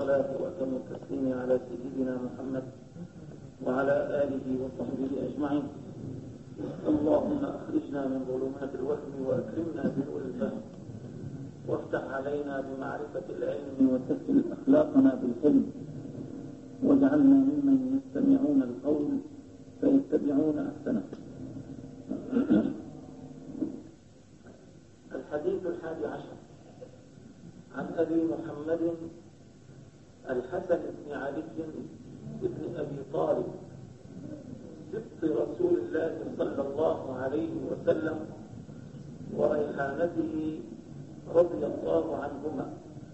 الصلاة وأتم التسليم على سيدنا محمد وعلى آله وصحبه أجمعين. اللهم أخرجنا من ظلمات الوهم وأكرمنا بنور الفهم، وافتح علينا بمعرفة العلم وسهل أخلاقنا بالحلم، واجعلنا ممن يستمعون القول فيتبعون أحسنه. الحديث 11 عن أبي محمد الحسن بن علي بن أبي طالب سبط رسول الله صلى الله عليه وسلم وريحانته رضي الله عنهما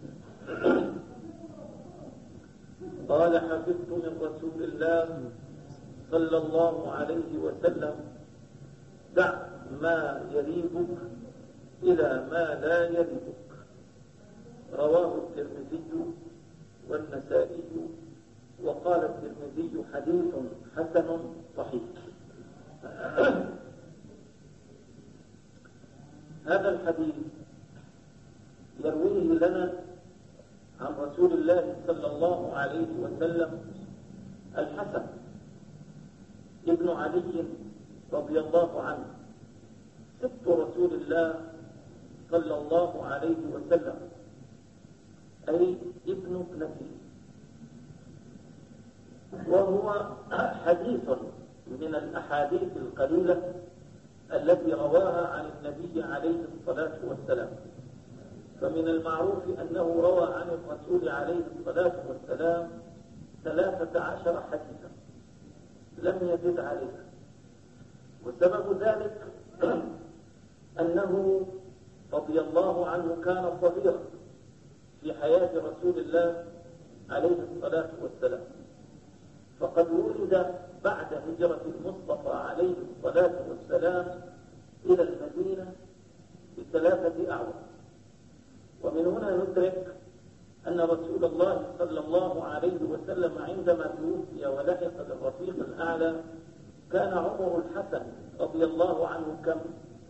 قال: حفظت من رسول الله صلى الله عليه وسلم: دع ما يريبك إلى ما لا يريبك. رواه الترمذي والنسائي، وقال الترمذي: حديث حسن صحيح. هذا الحديث يرويه لنا عن رسول الله صلى الله عليه وسلم الحسن ابن علي رضي الله عنه، سبط رسول الله صلى الله عليه وسلم، أي ابن ابنته، وهو حديث من الأحاديث القليلة التي رواها عن النبي عليه الصلاة والسلام. فمن المعروف أنه روى عن الرسول عليه الصلاة والسلام 13 حديثا لم يزد عليها، وسبب ذلك أنه رضي الله عنه كان صغيرا في حياة رسول الله عليه الصلاة والسلام، فقد ولد بعد هجرة المصطفى عليه الصلاة والسلام إلى المدينة ب3 أعوام. ومن هنا ندرك أن رسول الله صلى الله عليه وسلم عندما توفي ولحق بالرفيق الأعلى كان عمر الحسن رضي الله عنه كم؟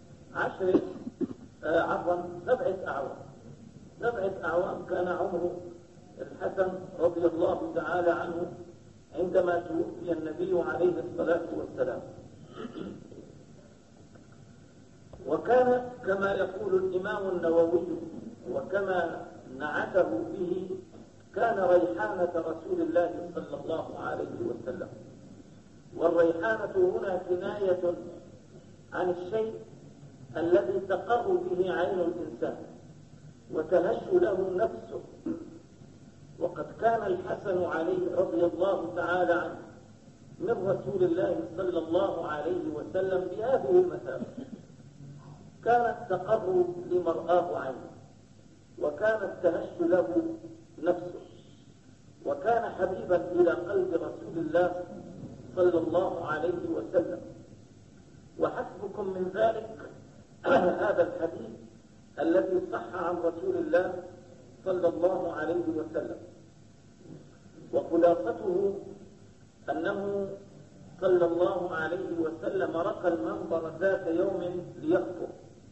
7 أعوام. 7 أعوام كان عمر الحسن رضي الله تعالى عنه عندما توفي النبي عليه الصلاة والسلام. وكان كما يقول الإمام النووي وكما نعته به، كان ريحانة رسول الله صلى الله عليه وسلم. والريحانة هنا كناية عن الشيء الذي تقر به عين الإنسان وتهش له نفسه. وقد كان الحسن عليه رضي الله تعالى عنه من رسول الله صلى الله عليه وسلم بهذه المثابة، كانت تقر لمرآه عينه، وكانت تهش له نفسه، وكان حبيبا إلى قلب رسول الله صلى الله عليه وسلم. وحسبكم من ذلك هذا الحديث الذي صح عن رسول الله صلى الله عليه وسلم، وخلاصته أنه صلى الله عليه وسلم رقى المنبر ذات يوم ليخطب،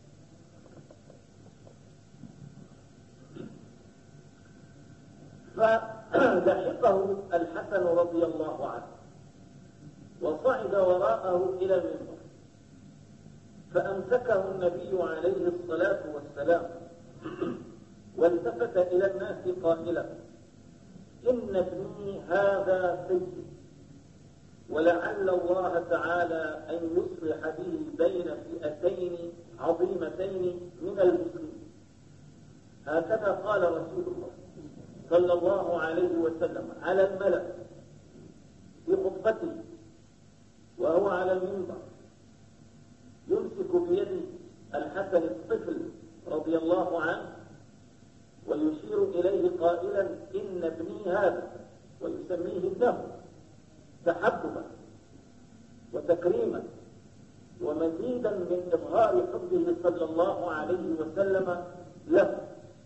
فلحقه الحسن رضي الله عنه وصعد وراءه إلى المنبر، فأمسكه النبي عليه الصلاة والسلام والتفت إلى الناس قائلا: إن ابني هذا سيد، ولعل الله تعالى أن يصلح به بين فئتين عظيمتين من المسلمين. هكذا قال رسول الله صلى الله عليه وسلم على الملأ في خطبته وهو على المنبر، يمسك بيد الحسن الطفل رضي الله عنه ويشير إليه قائلا: إن ابني هذا، ويسميه ابنه تحببا وتكريما ومزيدا من إظهار حبه صلى الله عليه وسلم له.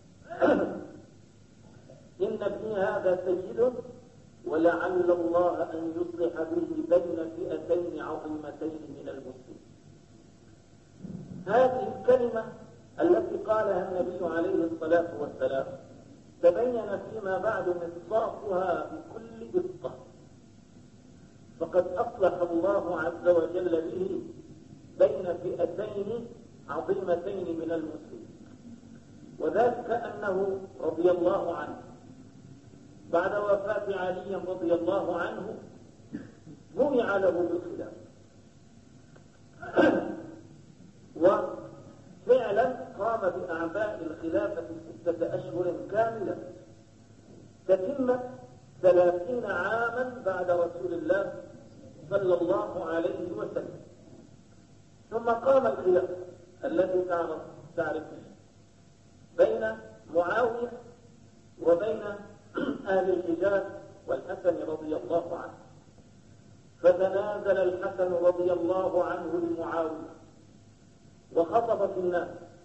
إن ابني هذا سيد، ولعل الله أن يصلح به بين فئتين عظيمتين من المسلمين. هذه الكلمة التي قالها النبي عليه الصلاة والسلام تبين فيما بعد مصداقها بكل دقة، فقد أصلح الله عز وجل به بين فئتين عظيمتين من المسلمين. وذلك أنه رضي الله عنه بعد وفاة علي رضي الله عنه بويع له بالخلافة، وفعلا قام بأعباء الخلافة 6 أشهر كاملة تتم 30 عاما بعد رسول الله صلى الله عليه وسلم. ثم قام الخلافة الذي تعرفه بين معاوية وبين أهل الحجاز والحسن رضي الله عنه، فتنازل الحسن رضي الله عنه لمعاوية وخطب في الناس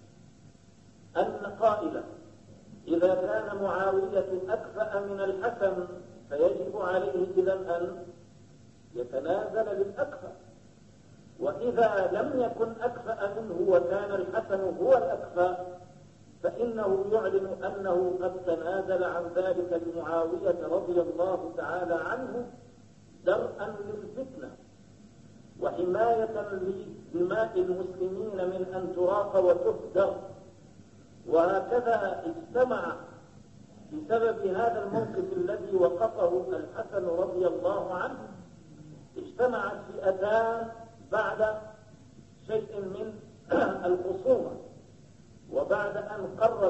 أن قائلا: إذا كان معاوية أكفأ من الحسن فيجب عليه إذن أن يتنازل للأكفأ، وإذا لم يكن أكفأ منه وكان الحسن هو الأكفأ فإنه يعلن أنه قد تنازل عن ذلك لمعاوية رضي الله تعالى عنه درءا للفتنة وحماية لدماء المسلمين من أن تراق وتهدر. وهكذا اجتمع بسبب هذا الموقف الذي وقفه الحسن رضي الله عنه، اجتمعت فئتان بعد شيء من الخصومة، وبعد أن قر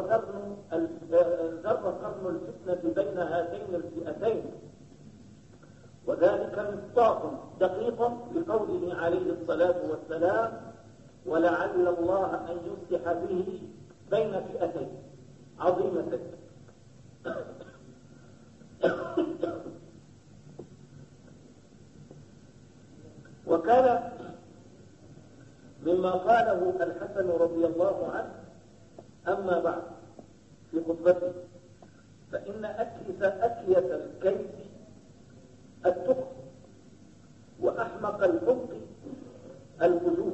قرن الفتنة بين هاتين الفئتين، وذلك مصداق دقيق لقوله عليه الصلاة والسلام: ولعل الله أن يصلح به بين فئتين عظيمتين. وكان مما قاله الحسن رضي الله عنه: أما بعد، في خطبته: فإن أكيس الكيس التقى، وأحمق الحمق الفجور،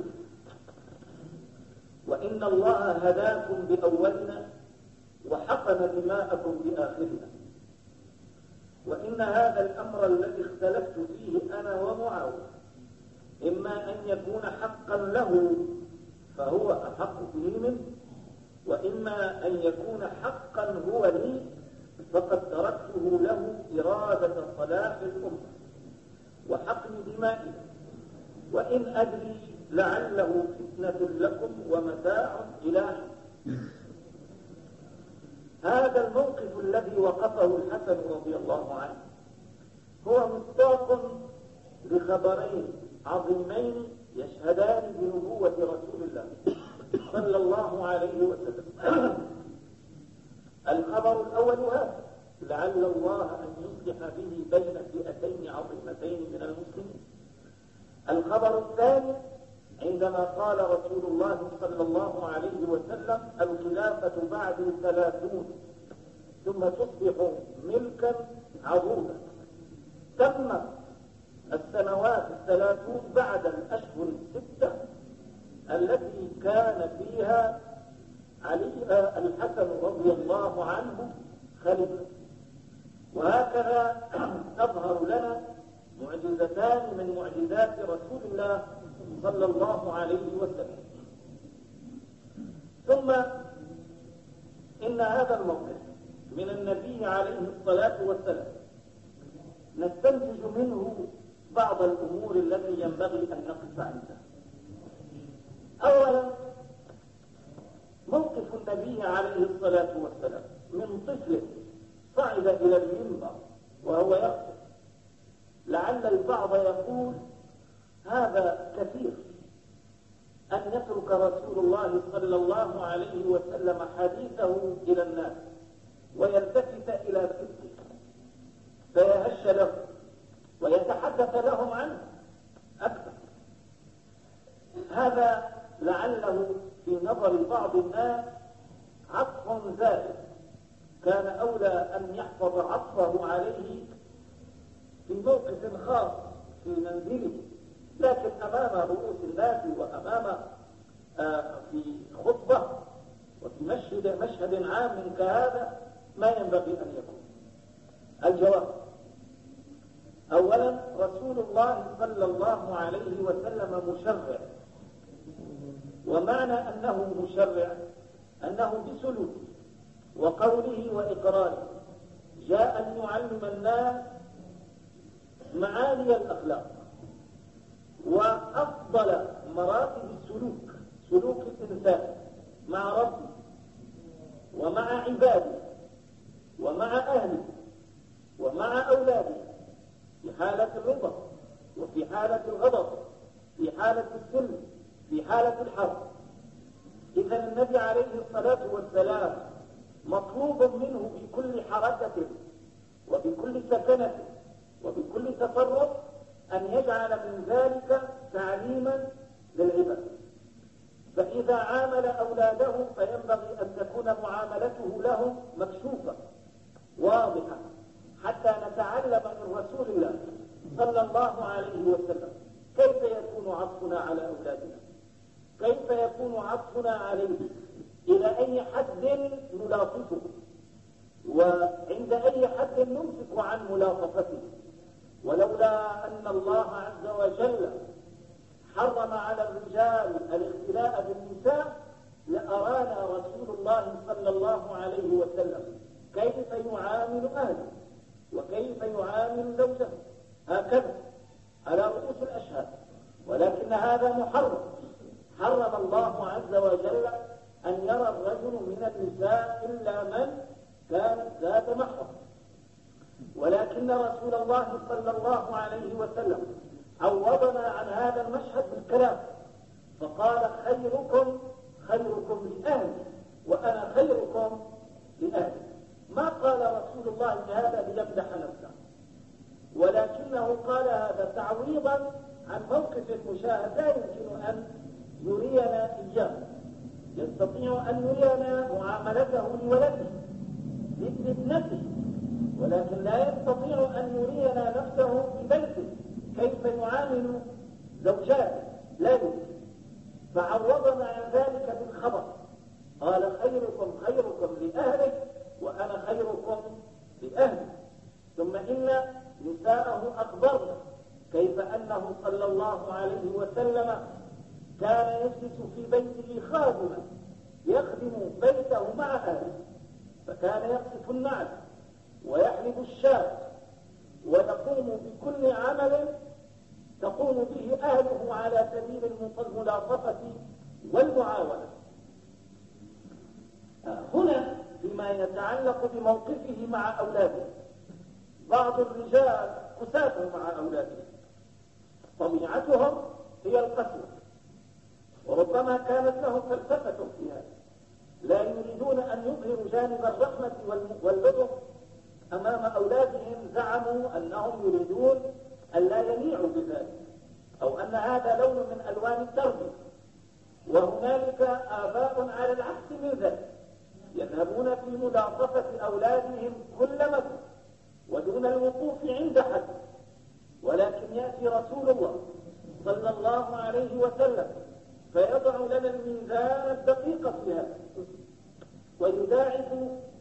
وإن الله هداكم بأولنا وحقن دماءكم بآخرنا، وإن هذا الأمر الذي اختلفت فيه أنا ومعاوية إما أن يكون حقا له فهو أحق به منه، وإما أن يكون حقا هو لي فقد تركته له إرادة صلاح الأمة وحقن دمائه، وإن أدري لعله فتنة لكم ومتاع إلى حين. هذا الموقف الذي وقفه الحسن رضي الله عنه هو مصداق لخبرين عظيمين يشهدان بنبوة رسول الله صلى الله عليه وسلم. الخبر الأول هذا: لعل الله أن يصلح به بين فئتين عظيمتين من المسلمين. الخبر الثاني عندما قال رسول الله صلى الله عليه وسلم: الخلافة بعد 30 ثم تصبح ملكا عضودا. تمت السنوات 30 بعد الأشهر 6 التي كان فيها الحسن رضي الله عنه خليفة. وهكذا تظهر لنا معجزتان من معجزات رسول الله صلى الله عليه وسلم. ثم إن هذا الموقف من النبي عليه الصلاة والسلام نستنتج منه بعض الأمور التي ينبغي أن نقف عندها. أولا، موقف النبي عليه الصلاة والسلام من طفل صعد إلى المنبر وهو يخطب. لعل البعض يقول: هذا كثير أن يترك رسول الله صلى الله عليه وسلم حديثه إلى الناس ويلتفت إلى سبته فيهش له ويتحدث لهم عنه أكثر. هذا لعله في نظر بعض الناس عطف زائد، كان أولى أن يحفظ عطفه عليه في موقف خاص في منزله، لكن أمام رؤوس الناس وأمام في خطبة وفي مشهد عام كهذا ما ينبغي أن يكون؟ الجواب: أولا، رسول الله صلى الله عليه وسلم مشرع، ومعنى أنه مشرع أنه بسلوكه وقوله وإقراره جاء أن يعلم الناس معالي الأخلاق وأفضل مراتب السلوك، سلوك الإنسان مع ربه ومع عباده ومع أهله ومع أولاده، في حالة الرضا وفي حالة الغضب، في حالة السلم، في حالة الحرب. إذا النبي عليه الصلاة والسلام مطلوب منه بكل حركة وبكل سكنة وبكل تصرف أن يجعل من ذلك تعليما للعباد. فإذا عامل أولاده فينبغي أن تكون معاملته لهم مكشوفة واضحة، حتى نتعلم من رسول الله صلى الله عليه وسلم كيف يكون عطفنا على أولادنا، كيف يكون عطفنا عليه، إلى أي حد نلاطفه، وعند أي حد نمسك عن ملاطفته. ولولا أن الله عز وجل حرم على الرجال الاختلاء بالنساء لأرانا رسول الله صلى الله عليه وسلم كيف يعامل أهله وكيف يعامل زوجه، هكذا على رؤوس الأشهاد. ولكن هذا محرم، حرم الله عز وجل أن يرى الرجل من النساء إلا من كانت ذات محرم. ولكن رسول الله صلى الله عليه وسلم عوضنا عن هذا المشهد بالكلام، فقال خيركم خيركم لأهلي وأنا خيركم لأهلي. ما قال رسول الله هذا ليمدح نفسه، ولكنه قال هذا تعويضا عن موقف المشاهد لا يمكن أن يرينا إياه. يستطيع أن يرينا معاملته لولده لابنته، ولكن لا يستطيع أن يرينا نفسه في بيته كيف يعامل زوجاته، لا يمكن. فعوضنا عن ذلك بالخبر، قال خيركم خيركم لأهله وأنا خيركم لأهلي. ثم إن نساءه أخبرنا كيف أنه صلى الله عليه وسلم كان يجلس في بيته خادما يخدم بيته مع أهله، فكان يقصف النعل ويحلب الشاة ويقوم بكل عمل تقوم به أهله على سبيل الملاطفة والمعاونة. هنا فيما يتعلق بموقفه مع أولاده، بعض الرجال قساة مع أولادهم، طبيعتهم هي القسوة، وربما كانت لهم فلسفة في هذا، لا يريدون أن يظهروا جانب الرحمة واللطف أمام أولادهم. زعموا أنهم يريدون أن لا يميعوا بذلك، أو أن هذا لون من ألوان التربية. وهنالك آباء على العكس من ذلك، يذهبون في ملاطفة أولادهم كل مدى ودون الوقوف عند حد. ولكن يأتي رسول الله صلى الله عليه وسلم فيضع لنا الميزان الدقيق في هذا، ويداعب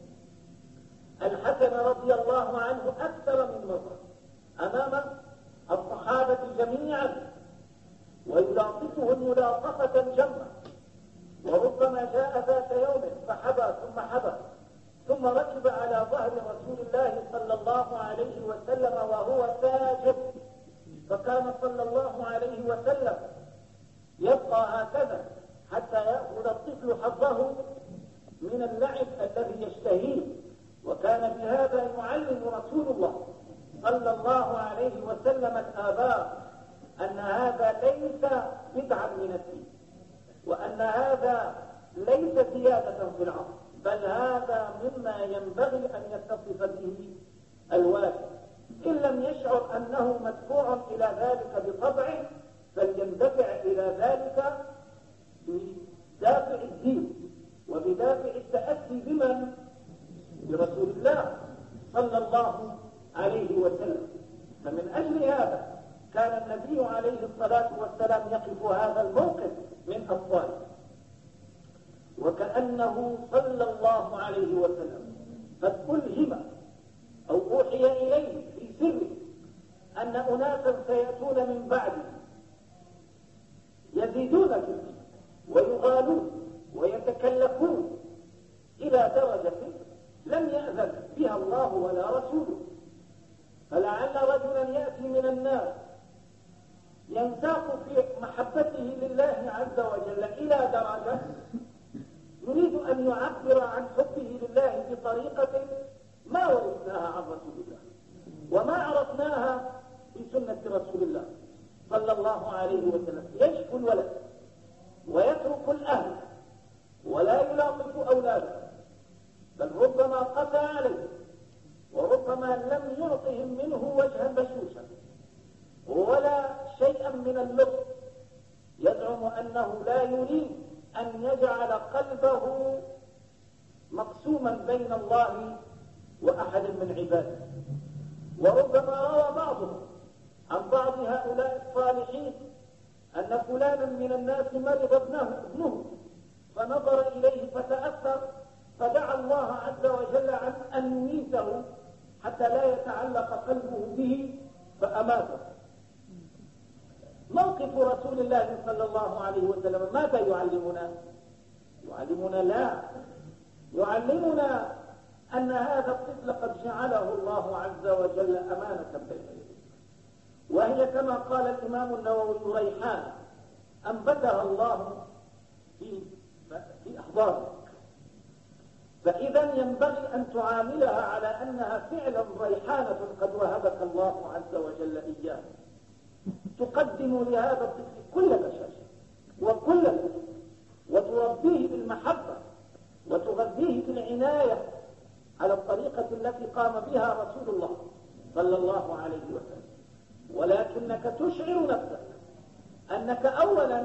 الحسن رضي الله عنه أكثر من مرة أمام الصحابة جميعا، ويلاطفهم ملاطفة جمة. وربما جاء ذات يوم فحبى ثم حبى ثم ركب على ظهر رسول الله صلى الله عليه وسلم وهو ساجد، فكان صلى الله عليه وسلم يبقى هكذا حتى يأخذ الطفل حظه من اللعب الذي يشتهيه. وكان بهذا يعلم رسول الله صلى الله عليه وسلم الآباء أن هذا ليس بدعا من الدين، وأن هذا ليس زيادة في العقل، بل هذا مما ينبغي أن يتصف به الوالد. إن لم يشعر أنه مدفوع إلى ذلك بطبعه فليندفع إلى ذلك بدافع الدين وبدافع التأسي بمن؟ برسول الله صلى الله عليه وسلم. فمن أجل هذا كان النبي عليه الصلاة والسلام يقف هذا الموقف من أطفاله، وكأنه صلى الله عليه وسلم قد ألهم أو أوحي إليه في سره أن أناسا سيأتون من بعده يزيدون في الدين ويغالون ويتكلفون إلى درجة لم يأذن بها الله ولا رسوله. فلعل رجلا يأتي من الناس ينساق في محبته لله عز وجل إلى درجة يريد أن يعبر عن حبه لله بطريقة ما ورثناها عن رسول الله وما عرفناها في سنة رسول الله صلى الله عليه وسلم، يشكو الولد ويترك الأهل ولا يلاطف أولاده، بل ربما قسى عليه وربما لم يعطهم منه وجها بشوشا ولا شيئا من اللطف، يزعم أنه لا يريد أن يجعل قلبه مقسوما بين الله وأحد من عباده. وربما روى بعضهم عن بعض هؤلاء الصالحين أن فلانا من الناس مرض ابنه فنظر إليه فتأثر فدعا الله عز وجل عن أن يميته حتى لا يتعلق قلبه به فأماته. موقف رسول الله صلى الله عليه وسلم ماذا يعلمنا؟ يعلمنا أن هذا الطفل قد جعله الله عز وجل أمانة بين يديه، وهي كما قال الإمام النووي ريحانة أنبتها الله في أحضانك، فإذا ينبغي أن تعاملها على أنها فعلا ريحانة قد وهبك الله عز وجل إياه، تقدم لهذا الطفل كل بشاشة وكل لطف وتربيه بالمحبة وتغذيه بالعناية على الطريقة التي قام بها رسول الله صلى الله عليه وسلم. ولكنك تشعر نفسك أنك أولا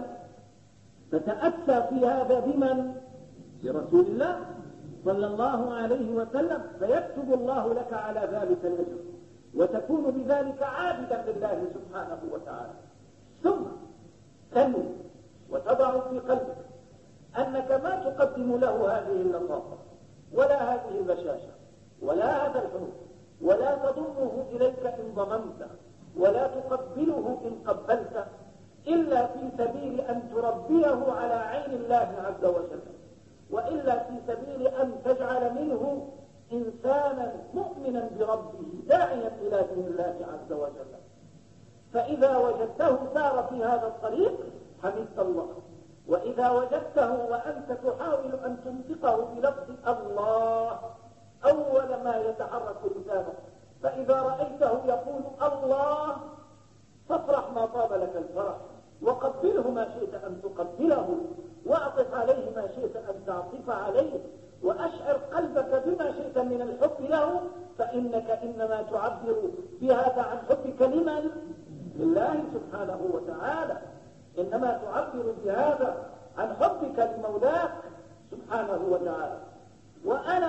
تتأسى في هذا بمن؟ برسول الله صلى الله عليه وسلم، فيكتب الله لك على ذلك الأجر وتكون بذلك عابدا لله سبحانه وتعالى. ثم تنوي وتضع في قلبك أنك ما تقدم له هذه اللطافة ولا هذه البشاشة ولا هذا الحنو ولا تضمه إليك إن ضممت ولا تقبله إن قبلت إلا في سبيل أن تربيه على عين الله عز وجل، وإلا في سبيل أن تجعل منه إنسانا مؤمنا بربه داعيا إلى دين الله عز وجل. فإذا وجدته سار في هذا الطريق حمدت الله، وإذا وجدته وأنت تحاول أن تنطقه بلفظ الله أول ما يتحرك لسانه، فإذا رأيته يقول الله فافرح ما طاب لك الفرح، وقبله ما شئت أن تقبله، وأعطف عليه ما شئت أن تعطف عليه، وأشعر قلبك بما شئت من الحب له، فإنك إنما تعبر بهذا عن حبك لمن؟ لله سبحانه وتعالى، إنما تعبر بهذا عن حبك لمولاك سبحانه وتعالى. وأنا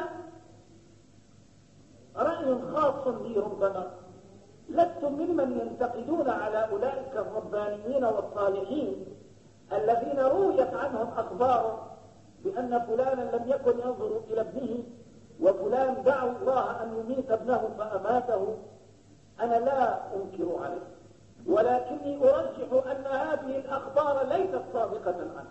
رأي خاص لي ربما لست ممن ينتقدون على أولئك الربانيين والصالحين الذين رويت عنهم أخبار بأن فلانا لم يكن ينظر إلى ابنه وفلان دعوا الله أن يميت ابنه فأماته. أنا لا أنكر عليه، ولكني أرجح أن هذه الأخبار ليست صادقة عنه،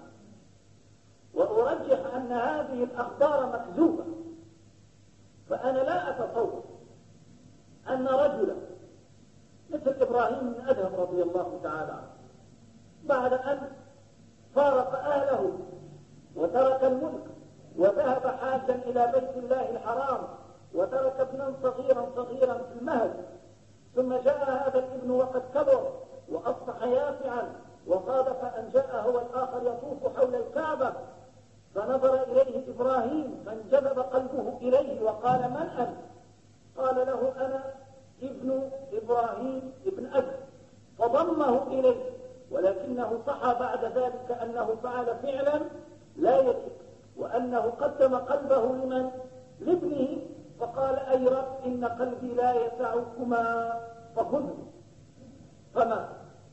وأرجح أن هذه الأخبار مكذوبة. فأنا لا أتصور أن رجلا مثل إبراهيم بن أدهم رضي الله تعالى عنه بعد أن فارق أهله وترك الملك وذهب حاجا إلى بيت الله الحرام وترك ابنا صغيرا في المهد، ثم جاء هذا الابن وقد كبر وأصبح يافعا وصادف أن جاء هو الآخر يطوف حول الكعبة، فنظر إليه إبراهيم فانجذب قلبه إليه وقال من أنت؟ قال له أنا ابن إبراهيم ابن أدهم، فضمه إليه، ولكنه صحى بعد ذلك أنه فعل فعلا لا يجب، وأنه قدم قلبه لمن؟ لابنه، فقال أي رب إن قلبي لا يسعكما فخذه. فما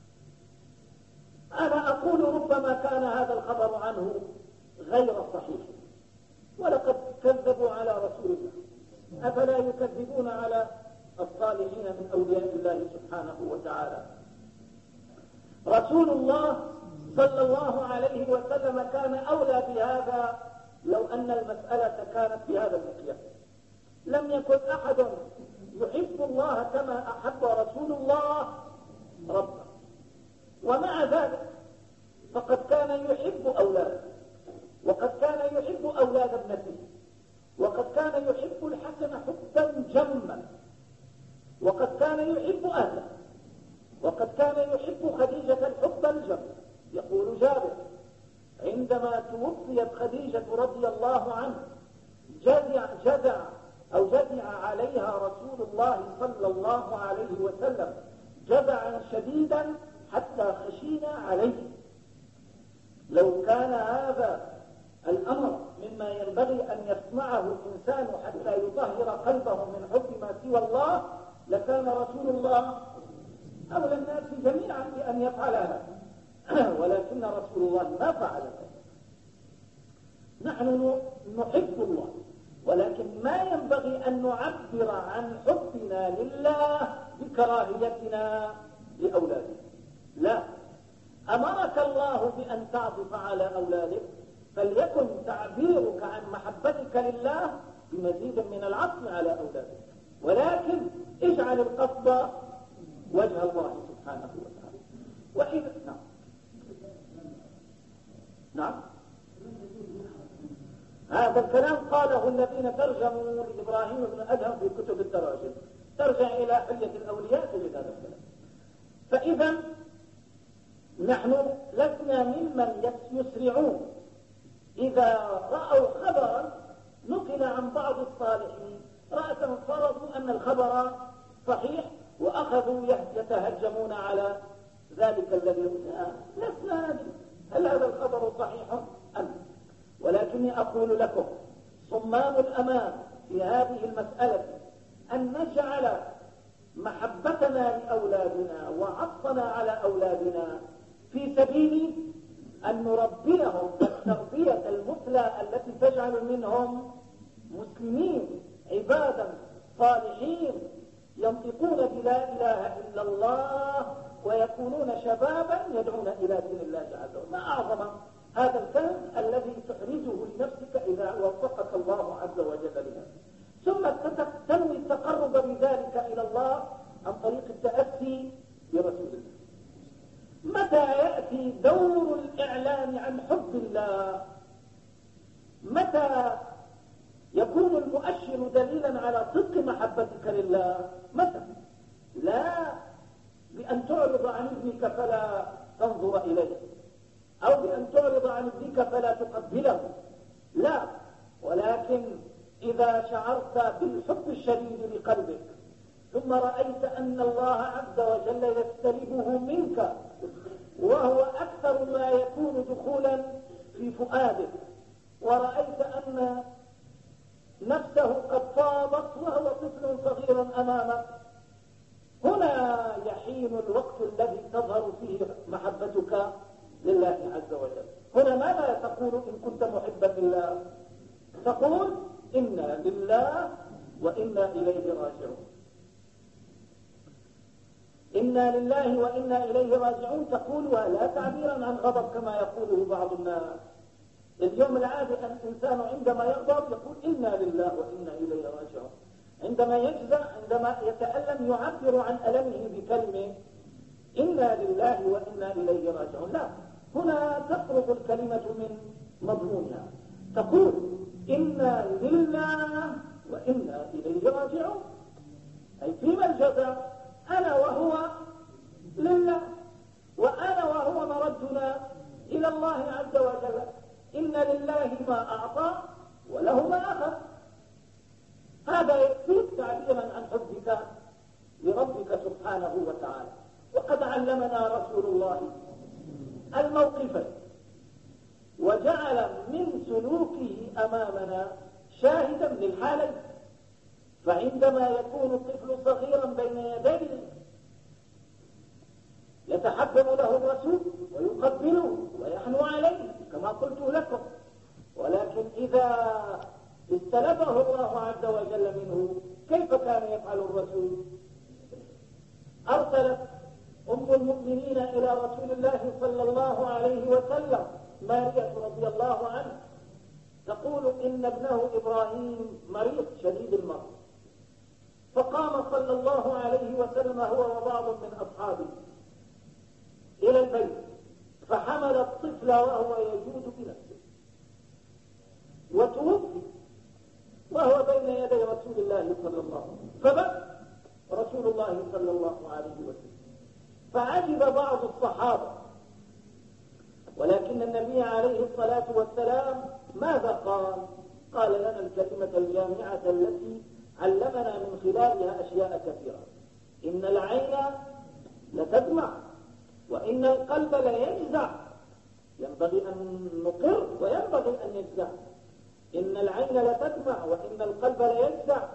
أنا أقول ربما كان هذا الخبر عنه غير صحيح، ولقد كذبوا على رسول الله أفلا يكذبون على الصالحين من أولياء الله سبحانه وتعالى؟ رسول الله صلى الله عليه وسلم كان أولى بهذا لو أن المسألة كانت بهذا المقياس. لم يكن أحد يحب الله كما أحب رسول الله ربه، ومع ذلك فقد كان يحب أولاده، وقد كان يحب أولاد ابنته، وقد كان يحب الحسن حبا جما، وقد كان يحب أهله، وقد كان يحب خديجة الحب الجم. يقول جابر: عندما توفيت خديجة رضي الله عنه جزع عليها رسول الله صلى الله عليه وسلم جزعا شديدا حتى خشينا عليه. لو كان هذا الأمر مما ينبغي أن يسمعه الإنسان حتى يطهر قلبه من حب ما سوى الله لكان رسول الله أولى الناس جميعا بأن يفعل هذا، ولكن رسول الله ما فعل ذلك. نحن نحب الله، ولكن ما ينبغي أن نعبر عن حبنا لله بكراهيتنا لأولادنا. لا، أمرك الله بأن تعطف على أولادك، فليكن تعبيرك عن محبتك لله بمزيد من العطف على أولادك، ولكن اجعل القصد وجه الله سبحانه وتعالى. وإذا نعم هذا الكلام قاله الذين ترجموا لإبراهيم بن أدهم في كتب التراجم، ترجع إلى حلية الأولياء تجد هذا الكلام. فإذا نحن لسنا ممن يسرعون إذا رأوا خبرا نقل عن بعض الصالحين رأسا فرضوا أن الخبر صحيح وأخذوا يتهجمون على ذلك الذي لسنا ندري هل هذا الخبر صحيح أم. ولكني أقول لكم صمام الأمان في هذه المسألة أن نجعل محبتنا لأولادنا وعطفنا على أولادنا في سبيل أن نربيهم التربية المثلى التي تجعل منهم مسلمين عبادا صالحين ينطقون بلا إله إلا الله ويكونون شبابا يدعون إلى دين الله عز وجل. ما أعظم هذا الكلام الذي تحرزه لنفسك إذا وفقك الله عز وجل لها، ثم تنوي التقرب بذلك إلى الله عن طريق التأسي برسول الله. متى يأتي دور الإعلان عن حب الله؟ متى يكون المؤشر دليلا على صدق محبتك لله؟ متى؟ لا بأن تعرض عن ابنك فلا تنظر إليه، أو بأن تعرض عن ابنك فلا تقبله، لا، ولكن إذا شعرت بالحب الشديد لقلبك ثم رأيت أن الله عز وجل يستلبه منك وهو أكثر ما يكون دخولا في فؤادك، ورأيت أن نفسه قد فاضت وهو طفل صغير أمامك، هنا يحين الوقت الذي تظهر فيه محبتك لله عز وجل. هنا ماذا تقول إن كنت محبا لله؟ تقول إنا لله وإنا إليه راجعون. إنا لله وإنا إليه راجعون تقولها لا تعبيرا عن غضب كما يقوله بعض الناس. اليوم العادي الإنسان عندما يغضب يقول إنا لله وإنا إليه راجعون، عندما يجزع عندما يتألم يعبر عن ألمه بكلمة إنا لله وإنا إليه راجعون. لا، هنا تخرج الكلمة من مضمونها، تقول إنا لله وإنا إليه راجعون، أي فيما الجزع؟ أنا وهو لله، وأنا وهو مردنا إلى الله عز وجل. إن لله ما أعطى وله ما أخذ. هذا يكفيك تعبيرا عن حبك لربك سبحانه وتعالى. وقد علمنا رسول الله الموقفين وجعل من سلوكه أمامنا شاهدا للحالين. فعندما يكون الطفل صغيرا بين يديه يتحبب له الرسول ويقبله ويحنو عليه كما قلت لكم، ولكن إذا استلبه الله عز وجل منه، كيف كان يفعل الرسول؟ أرسلت أم المؤمنين إلى رسول الله صلى الله عليه وسلم مارية رضي الله عنها تقول إن ابنه إبراهيم مريض شديد المرض، فقام صلى الله عليه وسلم هو وبعض من أصحابه إلى البيت، فحمل الطفل وهو يجود بنفسه وتوفي وهو بين يدي رسول الله صلى الله عليه وسلم، فبكى رسول الله صلى الله عليه وسلم، فعجب بعض الصحابة، ولكن النبي عليه الصلاة والسلام ماذا قال؟ قال لنا الكلمة الجامعة التي علمنا من خلالها أشياء كثيرة: إن العين لتدمع وإن القلب ليجزع، ينبغي أن نقر وينبغي أن يجزع. إن العين لتدمع وإن القلب ليجزع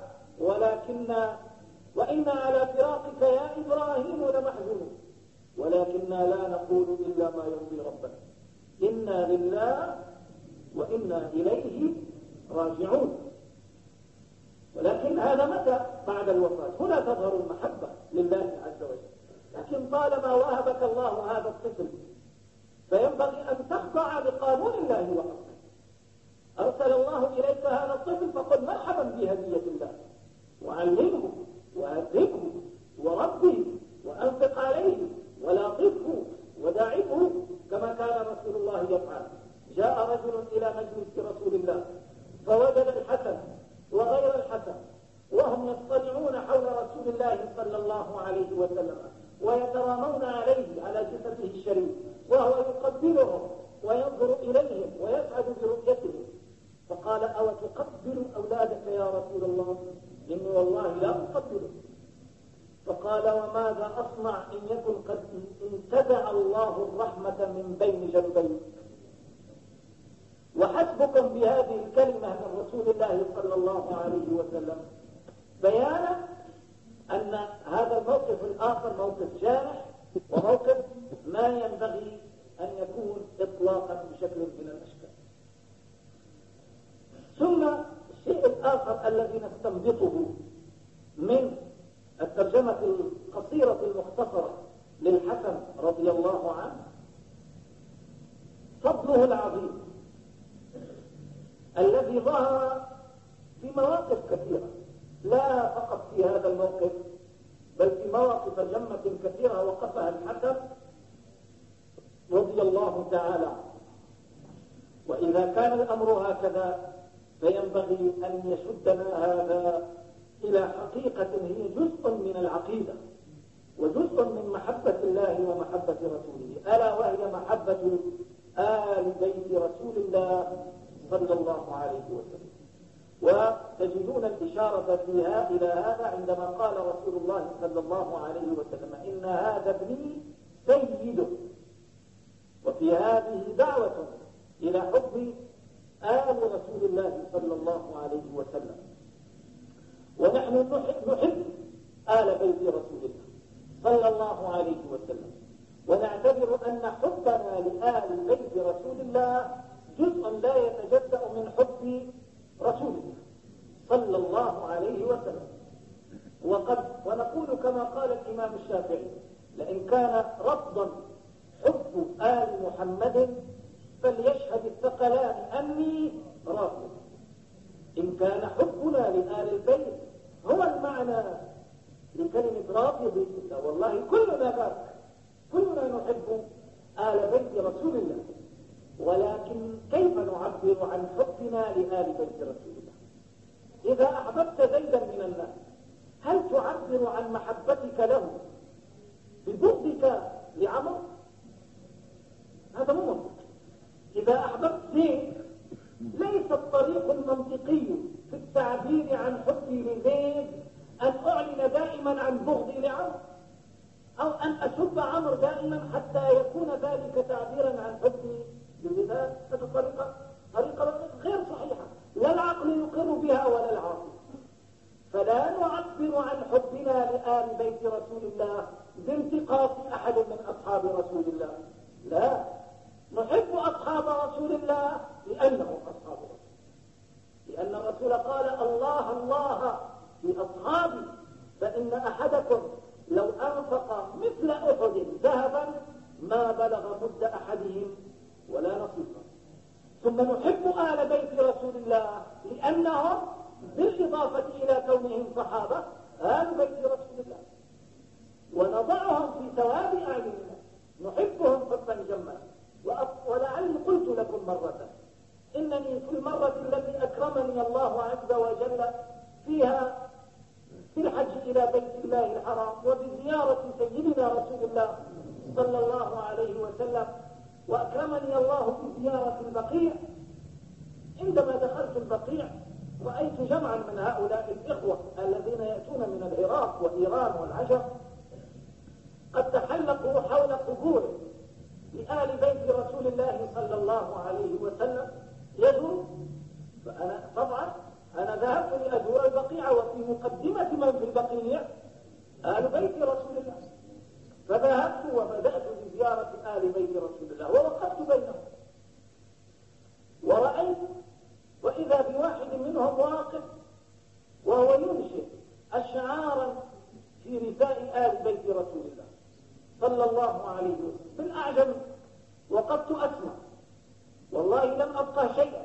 وإنا على فراقك يا إبراهيم لمحزونون، ولكننا لا نقول إلا ما يرضي ربنا، إنا لله وإنا إليه راجعون. ولكن هذا متى؟ بعد الوفاة، هنا تظهر المحبة لله عز وجل. لكن طالما وهبك الله هذا الطفل فينبغي أن تخضع لقانون الله وحكمه. أرسل الله إليك هذا الطفل فقل مرحبا بهدية الله، وعلمه وأدبه وربه وأنفق عليه ولاطفه وداعبه كما كان رسول الله يفعل. جاء رجل إلى مجلس رسول الله فوجد الحسن وغير الحسن وهم يصطنعون حول رسول الله صلى الله عليه وسلم ويترامون عليه على جسده الشريف، وهو يقبلهم وينظر إليهم ويسعد برؤيتهم، فقال: أو تقبل أولادك يا رسول الله؟ إني والله لا أقبله. فقال: وماذا أصنع إن يكن قد انتزع الله الرحمة من بين جنبيك؟ وحسبكم بهذه الكلمة من رسول الله صلى الله عليه وسلم بيانا أن هذا الموقف الآخر موقف جارح وموقف ما ينبغي أن يكون إطلاقا بشكل من الأشكال. ثم الشيء الآخر الذي نستنبطه من الترجمة القصيرة المختصرة للحسن رضي الله عنه فضله العظيم الذي ظهر في مواقف كثيرة، لا فقط في هذا الموقف بل في مواقف جمة كثيرة وقفها الحسن رضي الله تعالى عنه. وإذا كان الأمر هكذا فينبغي أن يشدنا هذا إلى حقيقة هي جزء من العقيدة وجزء من محبة الله ومحبة رسوله، ألا وهي محبة آل بيت رسول الله صلى الله عليه وسلم. وتجدون الإشارة فيها إلى هذا عندما قال رسول الله صلى الله عليه وسلم: إن هذا ابني سيد. وفي هذه دعوة إلى حب آل رسول الله صلى الله عليه وسلم، ونحن نحب آل بيت رسول الله صلى الله عليه وسلم، ونعتبر أن حبنا لآل بيت رسول الله جزء لا يتجزأ من حب رسول الله صلى الله عليه وسلم. ونقول كما قال الإمام الشافعي: لئن كان رفضا حب آل محمد فليشهد الثقلان أني رافض. إن كان حبنا لآل البيت هو المعنى لكلمة رافض، والله كلنا ذاك، كلنا نحب آل بيت رسول الله، ولكن كيف نعبر عن حبنا لآل بيت رسول الله؟ إذا أحببت زيدا من الناس هل تعبر عن محبتك له ببغضك لعمر؟ هذا مو منطق. إذا أحببت زيد ليس الطريق المنطقي في التعبير عن حبي لزيد أن أعلن دائما عن بغضي لعمر، أو أن أسب عمر دائما حتى يكون ذلك تعبيرا عن حبي لزيد. هذه طريقة غير صحيحة، لا العقل يقر بها ولا العاقل. فلا نعبر عن حبنا لآل بيت رسول الله بانتقاص أحد من أصحاب رسول الله، لا، نحب أصحاب رسول الله لأنهم أصحاب رسول الله، لأن الرسول قال الله الله في أصحابي فإن أحدكم لو أنفق مثل أحد ذهبا ما بلغ مد أحدهم ولا نصيفا. ثم نحب آل بيت رسول الله لأنهم بالإضافة إلى كونهم صحابة آل بيت رسول الله، ونضعهم في ثواب أعيننا، نحبهم حبا جما. ولعلي قلت لكم مرة إنني في المرة التي أكرمني الله عز وجل فيها في الحج إلى بيت الله الحرام وبزيارة سيدنا رسول الله صلى الله عليه وسلم، وأكرمني الله بزيارة البقيع، عندما دخلت البقيع رأيت جمعا من هؤلاء الإخوة الذين يأتون من العراق وإيران والعجم قد تحلقوا حول قبور لآل بيت رسول الله صلى الله عليه وسلم يزور. فأنا طبعا أنا ذهبت لأزور البقيع وفي مقدمة من في البقيع آل بيت رسول الله، فذهبت وبدأت بزيارة آل بيت رسول الله ووقفت بينهم ورأيت وإذا بواحد منهم واقف وهو ينشئ أشعارا في رثاء آل بيت رسول الله صلى الله عليه وسلم بالأعجم، وقفت أسمع والله لم أبقى شيئا،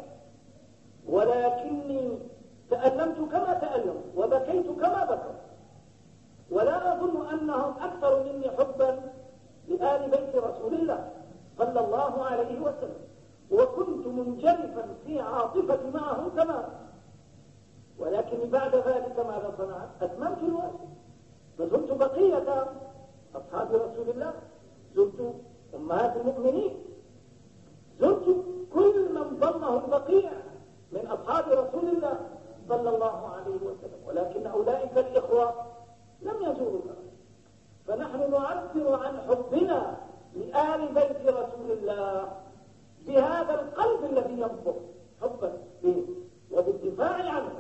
ولكني تألمت كما تألم وبكيت كما بكوا، ولا أظن أنهم أكثر مني حبا لآل بيت رسول الله صلى الله عليه وسلم، وكنت منجرفا في عاطفتي معهم تماما. ولكن بعد ذلك ماذا صنعت؟ أتممت الواجب فزرت بقية أصحاب رسول الله، زرت أمهات المؤمنين، زرت كل من ضمه البقيع من أصحاب رسول الله صلى الله عليه وسلم، ولكن أولئك الإخوة لم يزوروا الأرض. فنحن نعبر عن حبنا لآل بيت رسول الله بهذا القلب الذي ينبض حبا به وبالدفاع عنه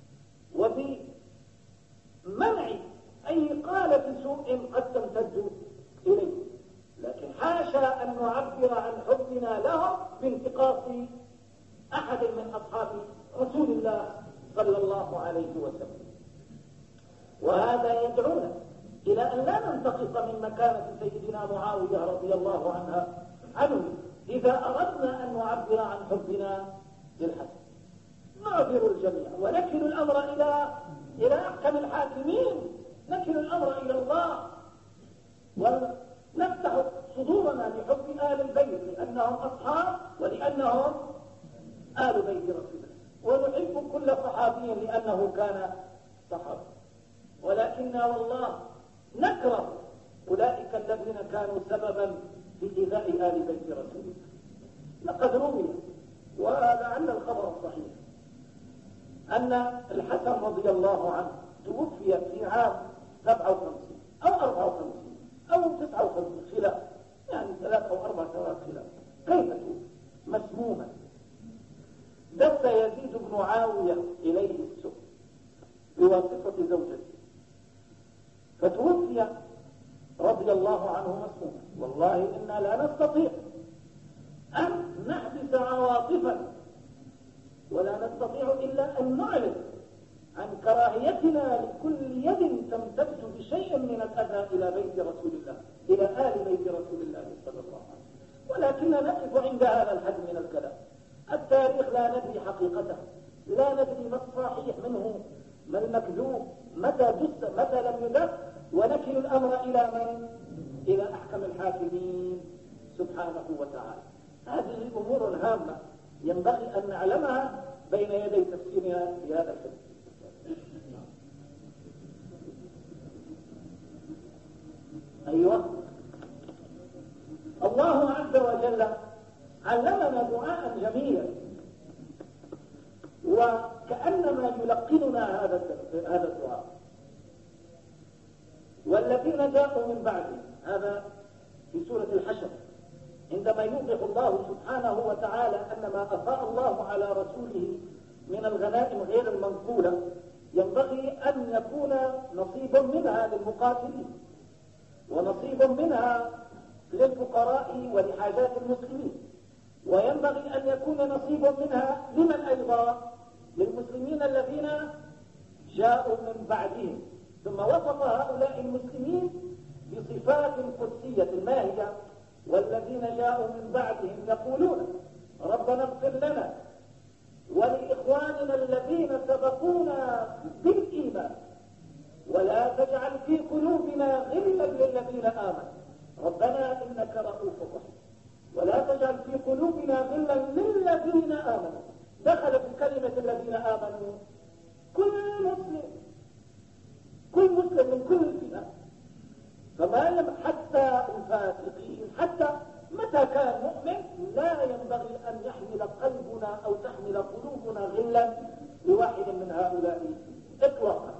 وبمنع أي قالة سوء قد تمتد إليه، لكن حاشا أن نعبر عن حبنا لهم بانتقاص أحد من أصحاب رسول الله صلى الله عليه وسلم. وهذا يدعونا إلى أن لا ننتقص من مكانة سيدنا معاوية رضي الله عنه إذا أردنا أن نعبر عن حبنا للحسن. نعبر الجميع ونكل الأمر إلى أحكم الحاكمين، نكل الأمر إلى الله، ونفتح صدورنا لحب آل البيت لأنهم أصحاب ولأنهم آل بيت رسول الله، ونحب كل صحابي لأنه كان صحابي. ولكننا والله نكره أولئك الذين كانوا سببا في إيذاء آل بيت رسول الله. لقد روي ولعل الخبر صحيح أن الحسن رضي الله عنه توفي في عام 57 أو 54 أو 59 خلاف، يعني 3 أو 4 سنوات خلاف. كيف توفي؟ مسموما. دس يزيد بن معاوية إليه السم بواسطة زوجته فتوفي رضي الله عنه مسموما. والله إنا لا نستطيع أن نحبس عواطفنا ولا نستطيع إلا أن نعلن عن كراهيتنا لكل يد تمتد بشيء من الأذى إلى بيت رسول الله، إلى آل بيت رسول الله صلى الله عليه وسلم. ولكننا نقف عند هذا الحد من الكلام. التاريخ لا ندري حقيقته، لا ندري ما الصحيح منه ما المكذوب، متى دس متى لم يدس، ونكل الأمر إلى من؟ إلى أحكم الحاكمين سبحانه وتعالى. هذه أمور هامة ينبغي أن نعلمها بين يدي تفسيرنا في هذا الحديث. أيوة، الله عز وجل علمنا دعاء جميلا وكأنما يلقننا هذا الدعاء. والذين جاءوا من بعده، هذا في سورة الحشر، عندما يوضح الله سبحانه وتعالى أن ما أفاء الله على رسوله من الغنائم غير المنقولة ينبغي أن يكون نصيب منها للمقاتلين ونصيب منها للفقراء ولحاجات المسلمين، وينبغي أن يكون نصيب منها لمن أيضا؟ للمسلمين الذين جاءوا من بعدهم، ثم وصف هؤلاء المسلمين بصفات قدسية ما هي؟ والذين جاءوا من بعدهم يقولون ربنا اغفر لنا ولإخواننا الذين سبقونا بالإيمان ولا تجعل في قلوبنا غلا للذين آمنوا ربنا إنك رؤوف رحيم. ولا تجعل في قلوبنا غلا للذين آمنوا، دخل في كلمة الذين آمنوا كل مسلم من كل الفئات، فما حتى الفاسقين، حتى متى كان مؤمن لا ينبغي أن يحمل قلبنا أو تحمل قلوبنا غلا لواحد من هؤلاء إطلاقا.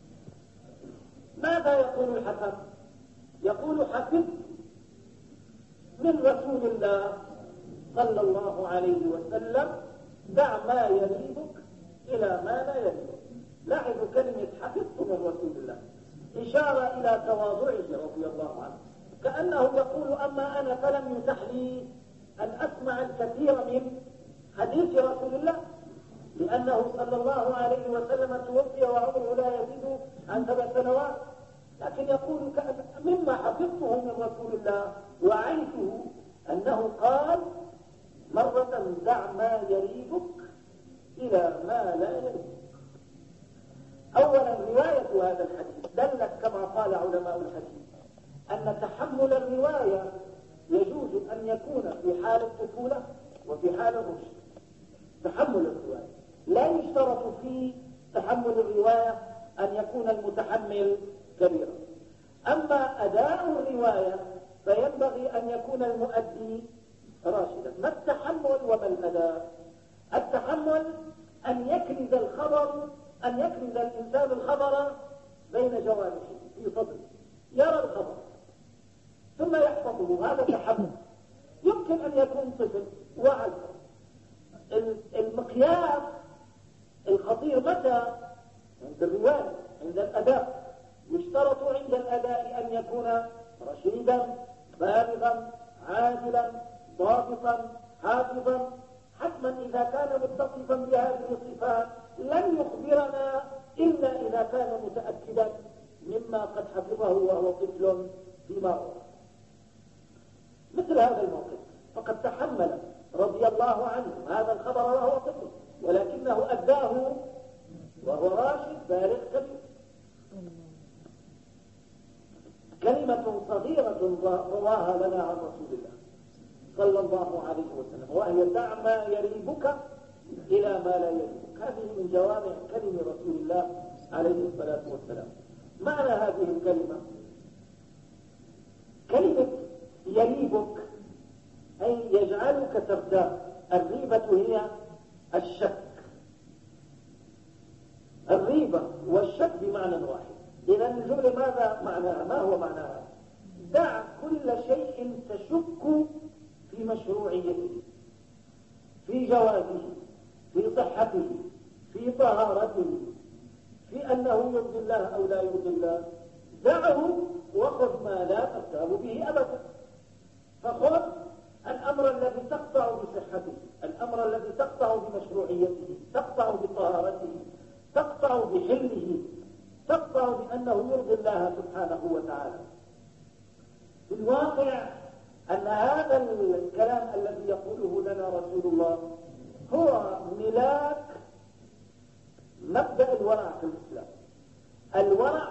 ماذا يقول الحسن؟ يقول حفظت من رسول الله صلى الله عليه وسلم دع ما يريبك إلى ما لا يريبك. لاحظوا كلمة حفظت من رسول الله، إشارة إلى تواضعه رضي الله عنه، كأنه يقول أما أنا فلم يتح لي أن أسمع الكثير من حديث رسول الله، لأنه صلى الله عليه وسلم توفي وعمره لا يزيد عن 7 سنوات، لكن يقول مما حفظته من رسول الله وعيته أنه قال مرة دع ما يريبك إلى ما لا يريبك. أولا رواية هذا الحديث دلت كما قال علماء الحديث أن تحمل الرواية يجوز أن يكون في حال الطفولة وفي حال الرشد. تحمل الرواية لا يشترط في تحمل الرواية أن يكون المتحمل كبيرا. أما أداء الرواية فينبغي أن يكون المؤدي راشدا. ما التحمل وما الأداء؟ التحمل أن يكنز الخبر، أن يكنز الإنسان الخبر بين جوانحه في صدره، يرى الخبر ثم يحفظه، هذا تحمل. يمكن أن يكون طفل وعي. المقياس الخطير متى؟ عند الرواية، عند الأداء. يشترط عند الأداء أن يكون رشيدا بالغا عادلا ضابطا حافظا. حتما إذا كان متصفا بهذه الصفات لن يخبرنا إلا إذا كان متأكدا مما قد حفظه وهو طفل فيما هو. مثل هذا الموقف فقد تحمل رضي الله عنه هذا الخبر وهو طفل، ولكنه أداه وهو راشد بالغ كبير. كلمة صغيرة رواها لنا عن رسول الله صلى الله عليه وسلم، وهي دع ما يريبك إلى ما لا يريبك. هذه من جوامع كلمة رسول الله عليه الصلاة والسلام. معنى هذه الكلمة كلمة يريبك أي يجعلك ترتاح. الريبة هي الشك، الريبة والشك بمعنى واحد. إذا الجملة ماذا معناها؟ ما هو معناها؟ دع كل شيء تشك في مشروعيته، في جوازه، في صحته، في طهارته، في أنه يرضي الله أو لا يرضي الله. دعه وخذ ما لا ترتاب به أبدا. فخذ الأمر الذي تقطع بصحته، الأمر الذي تقطع بمشروعيته، تقطع بطهارته، تقطع بحله، تقطع بأنه يرضي الله سبحانه وتعالى. في الواقع أن هذا الكلام الذي يقوله لنا رسول الله هو ملاك مبدأ الورع في الإسلام. الورع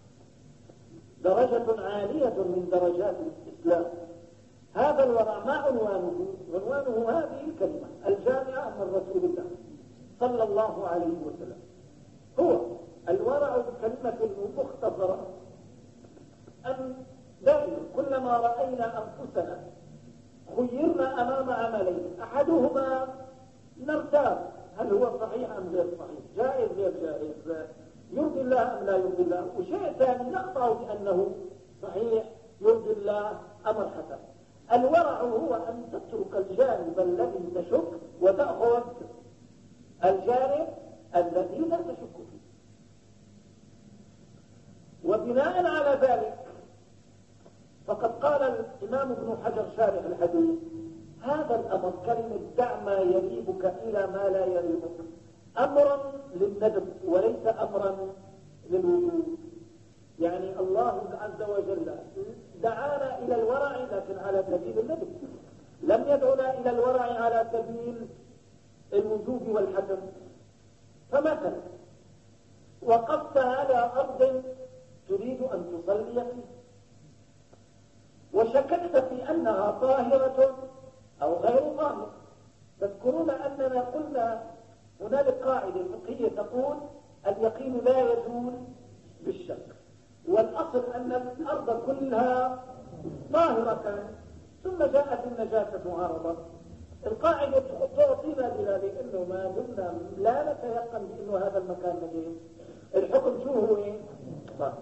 درجة عالية من درجات الإسلام. هذا الورع ما عنوانه؟ عنوانه هذه الكلمة الجامعة من رسول الله صلى الله عليه وسلم. هو الورع بكلمة مختصرة أن دائما كلما رأينا أنفسنا خيرنا أمام عملين، أحدهما نرتاب هل هو صحيح أم غير صحيح، جائز غير جائز، يرضي الله أم لا يرضي الله، وشيء ثاني نقطع بأنه صحيح يرضي الله أمر حسن. الورع هو أن تترك الجانب الذي تشك وتأخذ الجانب الذي لا تشك فيه. وبناء على ذلك فقد قال الإمام ابن حجر شارح الحديث هذا الأمر كلمة دع ما يريبك إلى ما لا يريبك أمرا للندب وليس أمرا للوجوب. يعني الله عز وجل دعانا إلى الورع لكن على سبيل الندب، لم يدعنا إلى الورع على سبيل الوجوب والحكم. فمثلا وقفت على أرض تريد أن تصلي فيه وشككت في أنها طاهرة أو غير طاهرة. تذكرون أننا قلنا هنالك قاعدة فقهية تقول اليقين لا يزول بالشك، والأصل أن الأرض كلها طاهرة ثم جاءت النجاسة عارضة. القاعدة تعطينا بذلك أنه ما دمنا لا نتيقن بأنه هذا المكان نجيس الحكم شو هو؟ طاهر.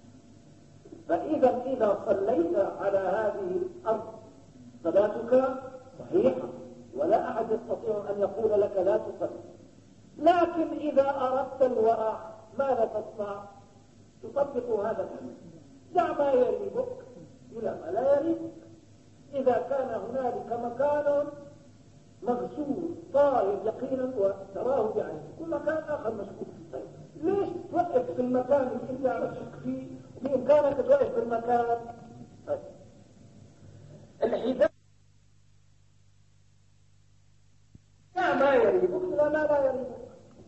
فإذا صليت على هذه الأرض صلاتك صحيحة ولا أحد يستطيع أن يقول لك لا تصلي. لكن إذا أردت الورع ماذا تصنع؟ تطبق هذا الحديث، دع ما يريبك إلى ما لا يريبك. إذا كان هنالك مكان مغسول طاهر يقينا وتراه بعينك، كل مكان آخر مشكوك فيه، طيب ليش توقف في المكان اللي انت عم تشك فيه بإمكانك توقف في المكان؟ طيب الحذاء دع ما يريبك إلى ما لا يريبك.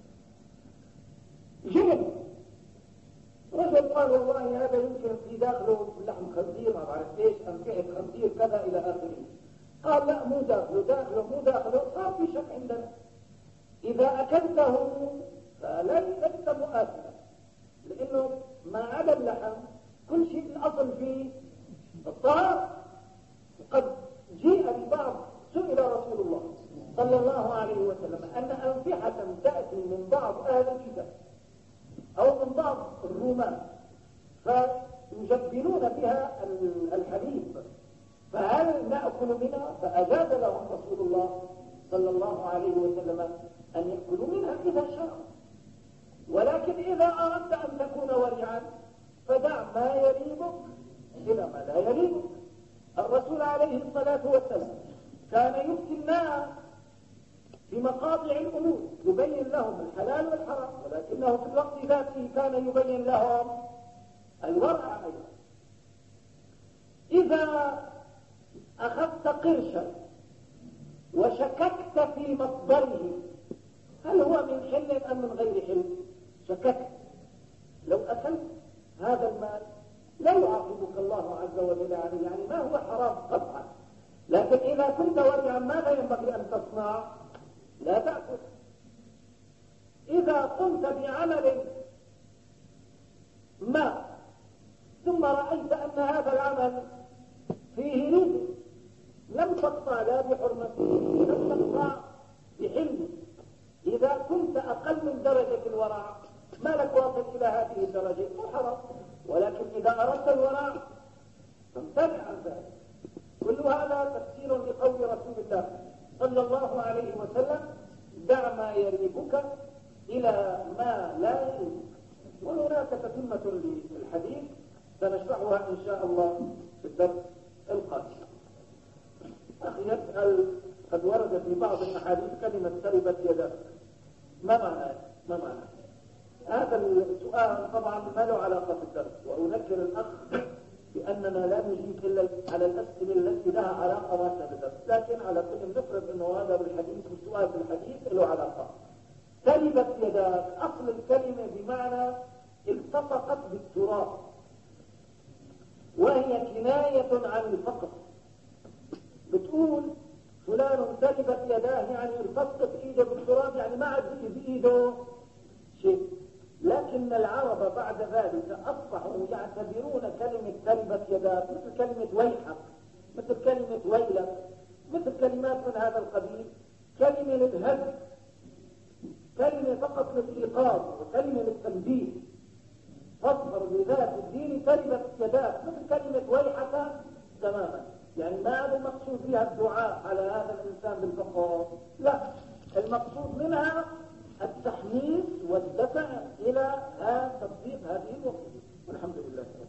جنب رجل قال والله هذا يمكن في داخله لحم خنزير ما بعرف ايش أمتعة خنزير كذا إلى آخره. قال لا مو داخله مو داخله، صار في شك عندنا. إذا أكلته فلست مؤاثرا، لأنه ما عدا اللحم كل شيء الأصل فيه الطهارة. وقد جيء ببعض سئل رسول الله صلى الله عليه وسلم أن أنفحة تأتي من بعض أهل الكتاب أو من بعض الرومان فيجبلون بها الحليب، فهل نأكل منها؟ فأجاب لهم رسول الله صلى الله عليه وسلم أن يأكلوا منها إذا شاءوا، ولكن إذا أردت أن تكون ورعا فدع ما يريبك إلى ما لا يريبك. الرسول عليه الصلاة والسلام كان يفتي الناس في مقاطع الأمور يبين لهم الحلال والحرام، ولكنه في الوقت ذاته كان يبين لهم الورع أيضا. إذا أخذت قرشا وشككت في مصدره هل هو من حل أم من غير حل؟ شككت، لو أكلت هذا المال لا يعاقبك الله عز وجل عليه، يعني ما هو حرام قطعا، لكن إذا كنت ورعا ماذا ينبغي أن تصنع؟ لا تأكل. إذا قمت بعمل ما ثم رأيت أن هذا العمل فيه رزق لم تقطع لا بحرمته لم تقطع بحلمه. إذا كنت أقل من درجة الورع ما لك واصل إلى هذه الدرجة حرام، ولكن إذا أردت الورع فامتنع عن ذلك. كل هذا تفسير لقول رسول الله صلى الله عليه وسلم دع ما يريبك إلى ما لا يريبك. وهناك تتمة للحديث سنشرحها إن شاء الله في الدرس القادم. أخي يسأل قد ورد في بعض الأحاديث كلمة تربت يداك، ما معنى هذا السؤال؟ طبعا ما له علاقة في الدرس، وأذكر الأخ بأننا لا نجيب إلا على الأسئلة التي لها علاقة راسها بالدرس، لكن على كل نفرض أنه هذا بالحديث والسؤال بالحديث له علاقة. تربت يداك أصل الكلمة بمعنى التصقت بالتراب، وهي كناية عن الفقر. بتقول فلان تربت يداه يعني التصقت ايده بالتراب، يعني ما عاد بإيده شيء. لكن العرب بعد ذلك أصبحوا يعتبرون كلمة تربت يداك مثل كلمة ويحك، مثل كلمة ويلك، مثل كلمات من هذا القبيل، كلمة للهدف، كلمة فقط للإيقاظ، وكلمة للتنبيه. فاصبر بذات الدين تربت يداك مثل كلمة ويحك تماما، يعني ما هذا المقصود بها الدعاء على هذا الإنسان بالفقر، لا، المقصود منها التحميس والدفع إلى تطبيق هذه الوصية. والحمد لله.